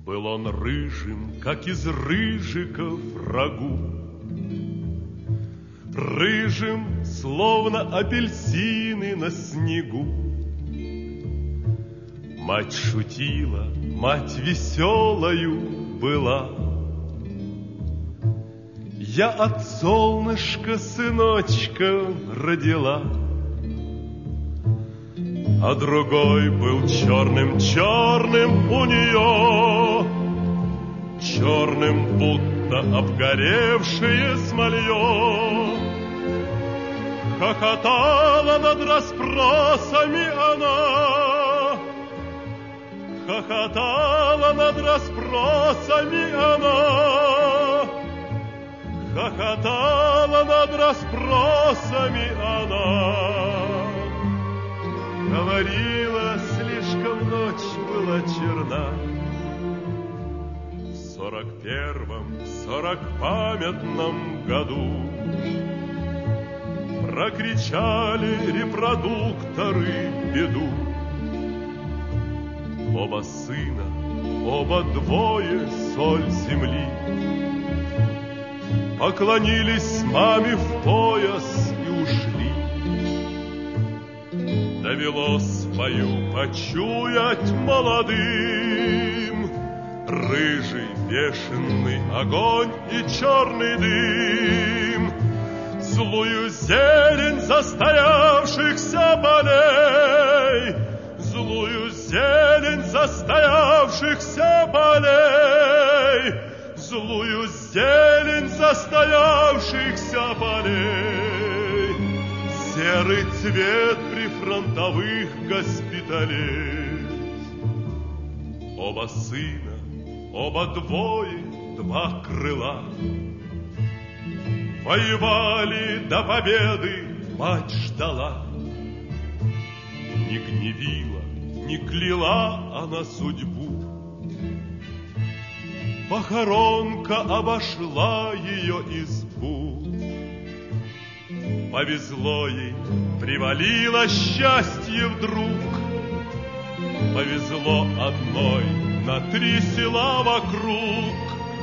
Был он рыжим, как из рыжиков рагу, рыжим, словно апельсины на снегу. Мать шутила, мать веселою была. Я от солнышка сыночка родила, а другой был черным-черным у нее, черным, будто обгоревшее смолье. Хохотала над расспросами она, хохотала над расспросами она, хохотала над расспросами она. Говорила, слишком ночь была черна. В 41-м, 40-памятном году прокричали репродукторы беду. Оба сына, оба двое соль земли, поклонились маме в пояс и ушли. Довелось свою почуять молодым рыжий бешеный огонь и черный дым, злую зелень застоявшихся полей, злую зелень застоявшихся полей, злую зелень застоявшихся полей, серый цвет прифронтовых госпиталей. Оба сына, оба двое, два крыла, воевали до победы, мать ждала. Не гневила, не кляла она судьбу, похоронка обошла ее избу. Повезло ей, привалило счастье вдруг, повезло одной на 3 села вокруг.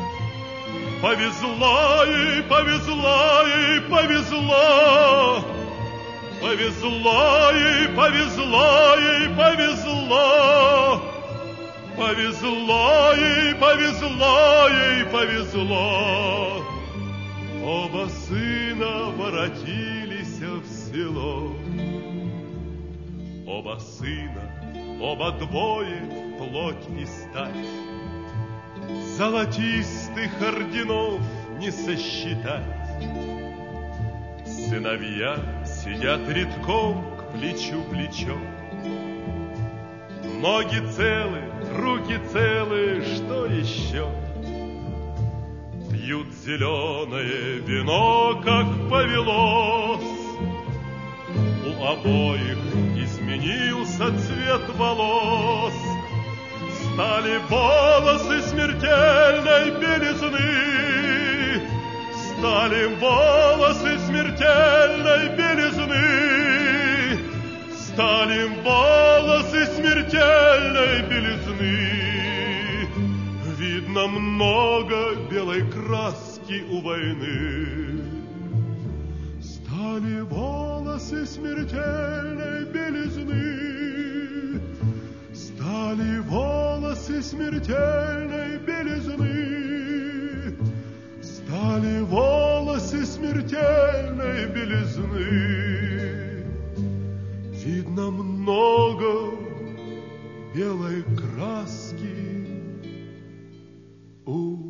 Повезло ей, повезло ей, повезло, повезло ей, повезло ей, повезло, повезло ей, повезло ей, повезло. Оба сына воротились в село. Оба сына, оба двое, плоть и стать, золотистых орденов не сосчитать. Сыновья сидят редком к плечу плечо, ноги целы, руки целы, что еще? Пьют зеленое вино, как повелось. У обоих изменился цвет волос, стали волосы смертельной белизны, стали волосы смертельной белизны, стали волосы смертельной белизны. Видно много белой краски у войны. Стали волосы смертельной белизны, стали волосы смертельной белизны, стали волосы смертельной белизны. Видно много белой краски у